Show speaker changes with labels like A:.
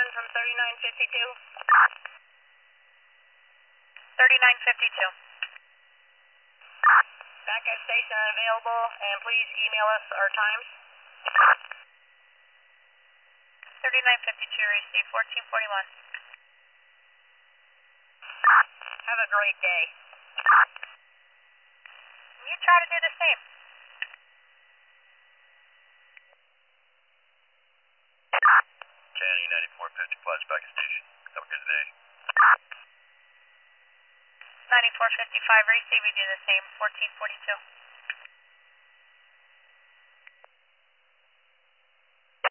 A: from 3952. 3952. Back at station unavailable, and please email us our times. 3952, receive 1441. Have a great day. You try to do the same.
B: Channing 9450, flashback station. Have a good day.
A: 9455, receive, we do the same, 1442.